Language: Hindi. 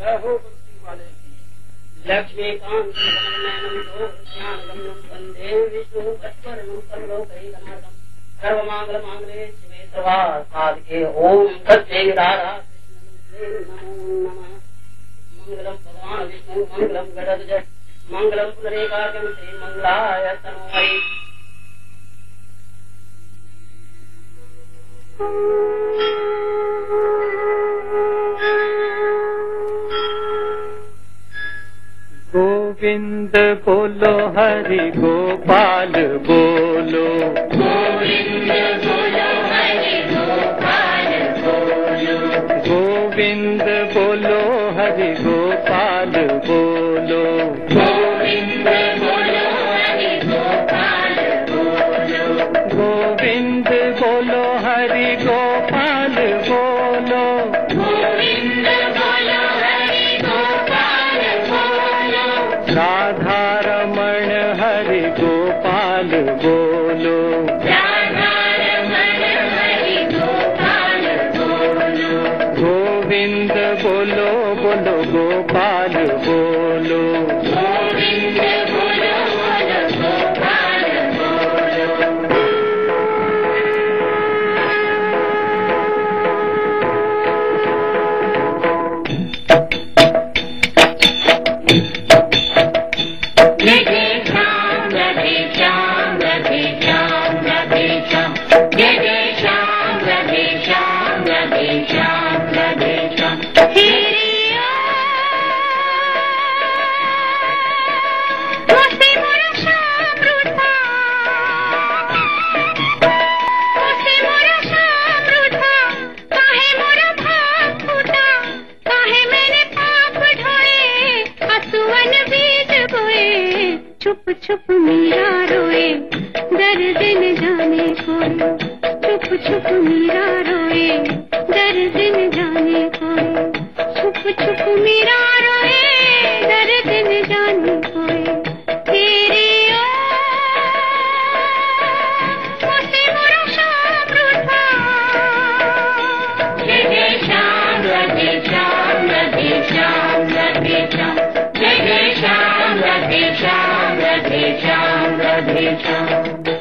लक्ष्मीकांत वंदे विष्णु पट्टवर्णं सर्वमंगल मांगल्ये शिवे सर्वार्थ साधके ओम सच्चिदानंद नमो नमः। मंगलम भगवान विष्णु मंगलम गणध्वज मंगलम पुनरेकाग्रम श्री मंगलाय तनोहरि। गोविंद बोलो हरि गोपाल बोलो, गोविंद बोलो हरि गोपाल बोलो, गोविंद बोलो हरि गोपाल बोलो, गोविंद बोलो हरि गोपाल बोलो, गोविंद बोलो हरि गोपाल बोलो, गोविंद बोलो हरि गोपाल बोलो, राधा रमण हरि गोपाल बोलो, राधा रमण हरि गोपाल बोलो, गोविंद बोलो बोलो गोपाल बोलो, गोविंद बोलो बोलो गोपाल बोलो। जय जय श्याम राधे श्याम राधे श्याम राधे श्याम, जय जय श्याम राधे श्याम राधे श्याम राधे श्याम। मोसे मोरा श्याम रूठा, मोसे मोरा श्याम रूठा, काहे मोरा भाव फूटा, काहे मैंने पाप ढोए, आंसुअन बीज बोए, छुप छुप मीरा रोए, दर्द न जाने कोई, छुप छुप मीरा रोए, दर्द न जाने कोई, छुप छुप मीरा रोए, दर्द न जाने कोई। तेरी ओ मोसे मोरा श्याम रूठा। जय जय श्याम राधे श्याम राधे श्याम राधे श्याम, जय जय श्याम राधे श्याम राधे श्याम राधे श्याम।